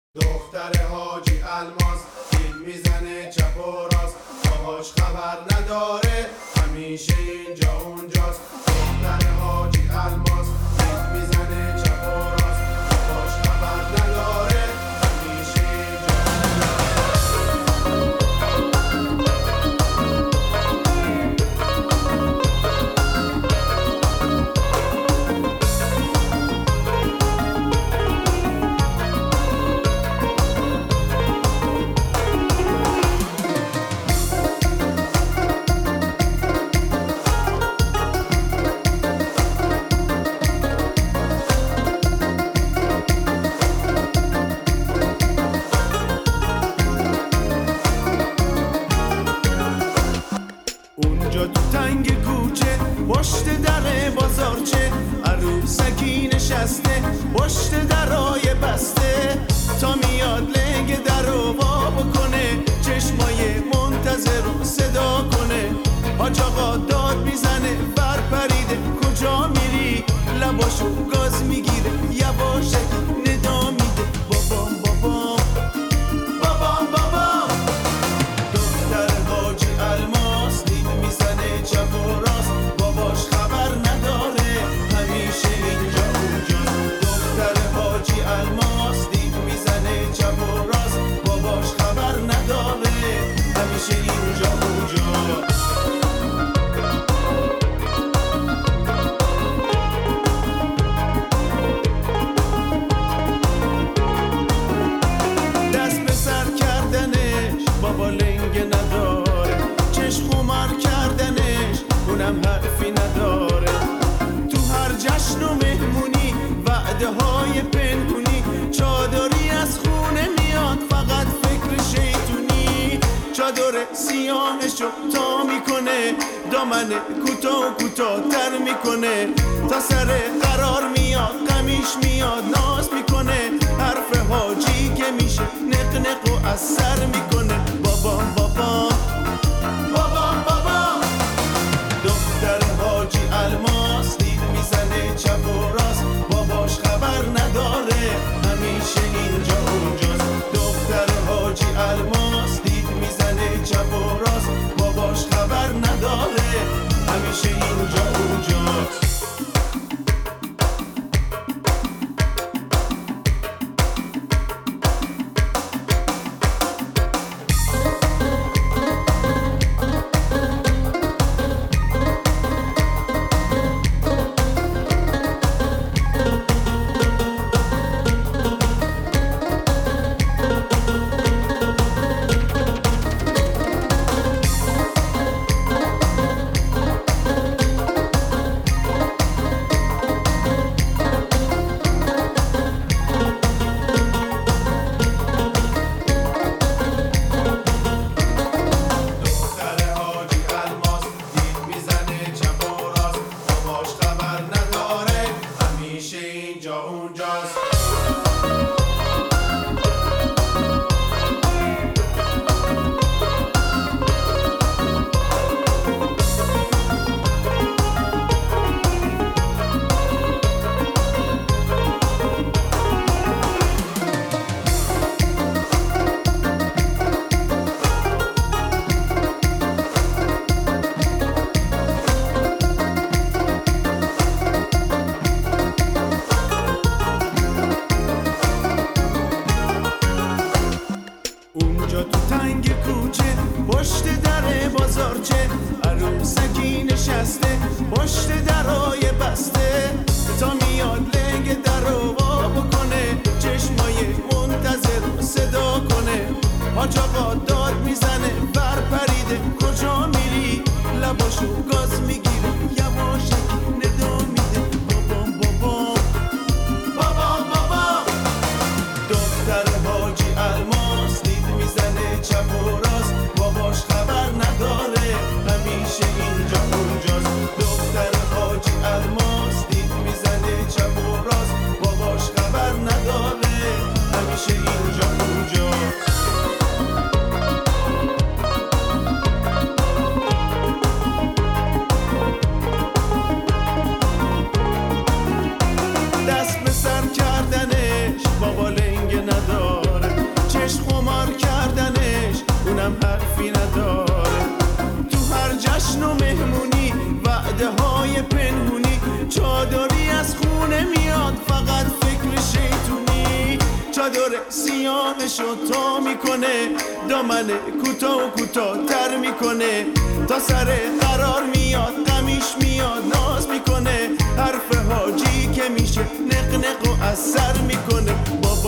دختر حاجی الماس دید میزنه چپ و راست، باهاش خبر نداره همیشه اینجا اونجاست. دختر حاجی الماس دید میزنه چپ و راست، باهاش خبر نداره همیشه اینجا اونجا تو تنگ کوچه پشت در بازارچه عروسکی نشسته پشت درای بسته، تا میاد لنگ در رو وا بکنه چشمای منتظر رو صدا کنه. حاج آقا داد میزنه بر پریده کجا میری، لباشو گاز میگیره یواشکی ندا میده بابام بابام بابام بابام. دختر حاجی الماس دید میزنه چپ و راست، باباش خبر نداره همیشه اینجا اونجاست. دختر حاجی الماس دید میزنه چپ و راست، باباش خبر نداره همیشه اینجا اونجاست. دست به سر کردنش بابا لنگ نداره، چشم خمار کردنش اونم حرفی نداره. تو هر جشن و مهمونی وعده های پنهونی، چادری از خونه میاد فقط فکر شیطونی. چادر سیاهشو تا میکنه دامن کوتاه و کوتاه تر میکنه، تا سر قرار میاد قمیش میاد ناز میکنه. حرف حاجی که میشه نق نق و از سر میکنه بابام بابام بابام بابام. دختر حاجی الماس دید میزنه چپ و راست، باباش خبر نداره همیشه اینجا اونجاست. دختر حاجی الماس دید میزنه چپ و راست، باباش خبر نداره همیشه اینجا اونجاست. اونجا تو تنگ کوچه پشت در بازارچه عروسکی نشسته پشت درای بسته، تا میاد لنگ در رو وا بکنه چشمای منتظر صدا کنه. حاج آقا داد میزنه بر پریده کجا میری، لباشو گاز میگیره یواشکی ندا میده بابام بابام بابام بابام. دختر حاجی الماس دید میزنه چپ و راست، باباش خبر نداره همیشه اینجا اونجاست. دختر حاجی الماس دید میزنه چپ و راست، باباش خبر نداره همیشه اینجا اونجاست. کردنش اونم حرفی نداره. تو هر جشن و مهمونی وعده های پنهونی، چادری از خونه میاد فقط فکر شیطونی. چادر سیاهشو تا میکنه، دامن کوتاه و کوتاه تر میکنه، تا سر قرار میاد غمیش میاد ناز میکنه. حرف حاجی که میشه نق نق و اثر میکنه.